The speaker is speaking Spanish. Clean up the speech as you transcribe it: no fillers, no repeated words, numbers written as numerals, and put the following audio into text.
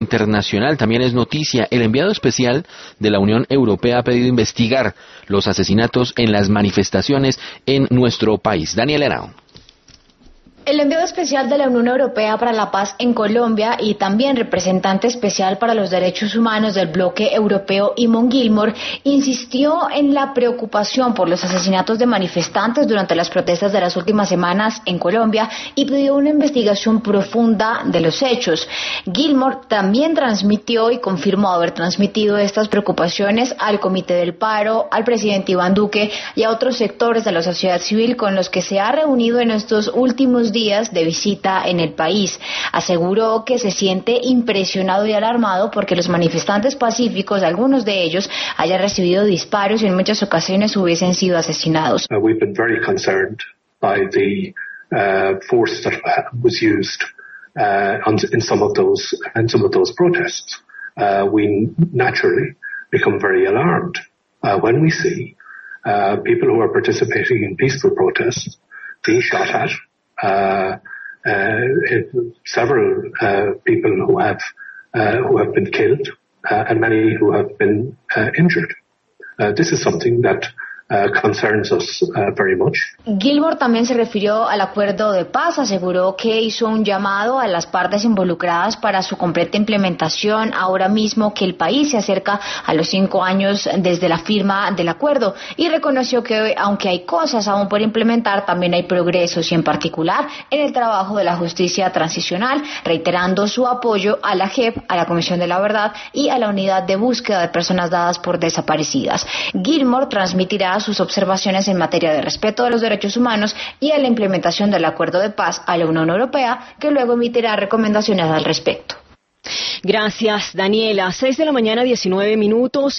Internacional también es noticia. El enviado especial de la Unión Europea ha pedido investigar los asesinatos en las manifestaciones en nuestro país. Daniel Henao. El enviado especial de la Unión Europea para la Paz en Colombia y también representante especial para los derechos humanos del bloque europeo, Eamon Gilmore, insistió en la preocupación por los asesinatos de manifestantes durante las protestas de las últimas semanas en Colombia y pidió una investigación profunda de los hechos. Gilmore también transmitió y confirmó haber transmitido estas preocupaciones al Comité del Paro, al presidente Iván Duque y a otros sectores de la sociedad civil con los que se ha reunido en estos últimos días de visita en el país. Aseguró que se siente impresionado y alarmado porque los manifestantes pacíficos, algunos de ellos, hayan recibido disparos y en muchas ocasiones hubiesen sido asesinados. We've been very concerned by the force that was used in some of those protests. We naturally become very alarmed when we see people who are participating in peaceful protests being shot at. Several people who have been killed and many who have been injured. This is something that concerns us very much. Gilmore también se refirió al acuerdo de paz, aseguró que hizo un llamado a las partes involucradas para su completa implementación ahora mismo que el país se acerca a los 5 años desde la firma del acuerdo y reconoció que aunque hay cosas aún por implementar, también hay progresos y en particular en el trabajo de la justicia transicional, reiterando su apoyo a la JEP, a la Comisión de la Verdad y a la Unidad de Búsqueda de Personas Dadas por Desaparecidas. Gilmore transmitirá sus observaciones en materia de respeto de los derechos humanos y a la implementación del acuerdo de paz a la Unión Europea, que luego emitirá recomendaciones al respecto. Gracias, Daniela. 6 de la mañana, 19 minutos.